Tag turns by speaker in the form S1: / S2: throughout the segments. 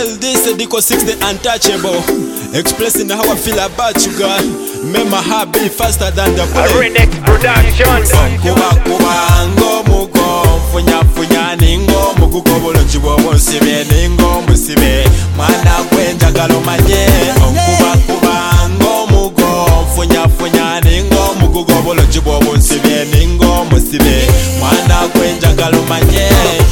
S1: Well, this is Diko 6 the untouchable, expressing how I feel about you, God. Make my heart beat faster than the bullet.
S2: Next production.
S1: Kuba kuba ngo mugo funya funya ningo mugugo bulungi bw'obunsibe ningo musibe mwana gwenjagala omanye. Kuba kuba ngo mugo funya funya ningo mugugo bulungi bw'obunsibe ningo musibe mwana gwenjagala omanye.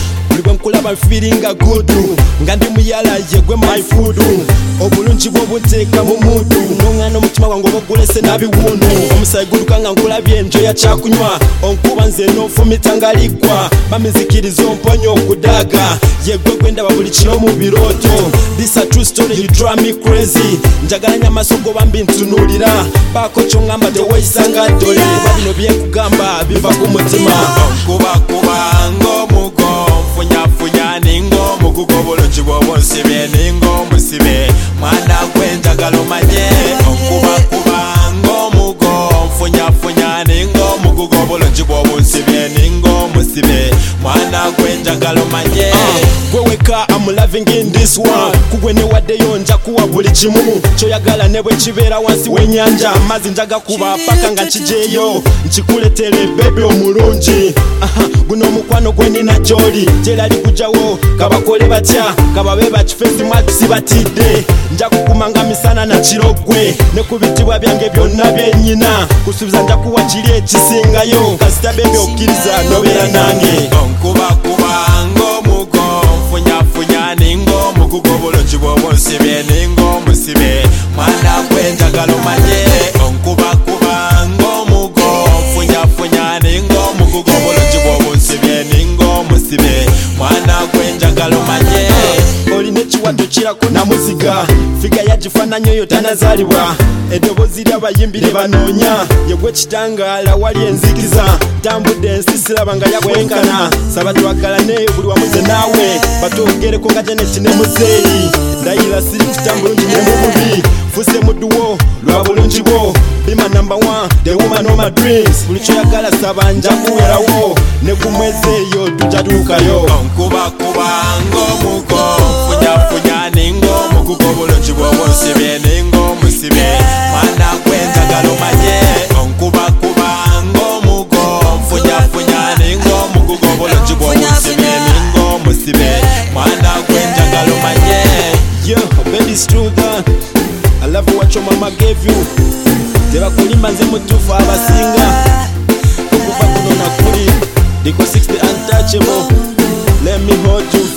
S1: Kulaba feeling a good nga ndi muyala yegwe my food obulungi bw'obuteeka mu mudu n'ongana omutima gwange obugulese nabiwunu omusayi gulukanga nkulabye enjo ya kyakunywa onkuba nze n'onfumita nga liggwa bamizikiriza omponya okudaga yegwe gwendaba buli kiro mu birooto. This a true story, you drive me crazy. Njagala nya amaso go bambi ntunuulira baako kyongamba teweyisanga ddole babino byekugamba biva ku mutima. Kuba kuba ng'omugo funya funya ningo mugugo bulungi bw'obunsibe ningo musibe mwana gwenjagala omanye. Kuba kuba ng'omugo funya funya ningo mugugo bulungi bw'obunsibe ningo musibe mwana gwenjagala omanye. Gweweka I'm loving in this one kugwe ne waddeyo nja kuwa buli kimu kyoyagala ne bwe kibeera wansi w'ennyanja amazzi njaga kuba paka nga nkijeeyo nkikuletere bebe omulungi. Guno omukwano gwe nina gy'oli gyerali kugyawo kabakole batya kababe bakifesi mwatusi batidde nja kukumanga misana na kirogwe ne ku bitibwa byange byonna byennyina kusuubiza nja kuwa kiri ekisingayo kasita bebe okkiriza nobeera nange. Nkuba kuba ng'omugo funya funya ningo mugugo bulungi bw'obunsibe ningo musibe mwana gwenjagala omanye. Nkuba kuba ng'omugo funya funya ningo mugugo bulungi bw'obunsibe ningo musibe mwana gwenjagala omanye. Olina ekiwato kirako namuziga figa yagifaananyi oyo tanazaalibwa eddoboozi ly'abayimbi lye banoonya yegwe kitangaala wali enzikiza tambudde ensi siraba nga yakwenkana saba twagalane buli wamuze naawe batwogereko nga Janeti ne muzeeyi ndayira siri kutambulungi ne mu bubi fuse mudduwo lwa bulungi bwo bima number 1 the woman of my dreams buli kyoyagala saba nja kuwerawo ne ku mwezi eyo tujatuukayo. Nkuba kuba ng'omugo funya funya ningo mugugo bulungi bw'obunsibe ningo musibe mwana gwenjagala omanye. Nkuba kuba ng'omugo funya funya ningo mugugo bulungi bw'obunsibe ningo musibe mwana gwenjagala omanye. Yo, baby, it's true that I love what your mama gave you. Tebakulimba nze mutuufu abasinga okuva kuno nakuli Diko 6 the untouchable. Let me hold you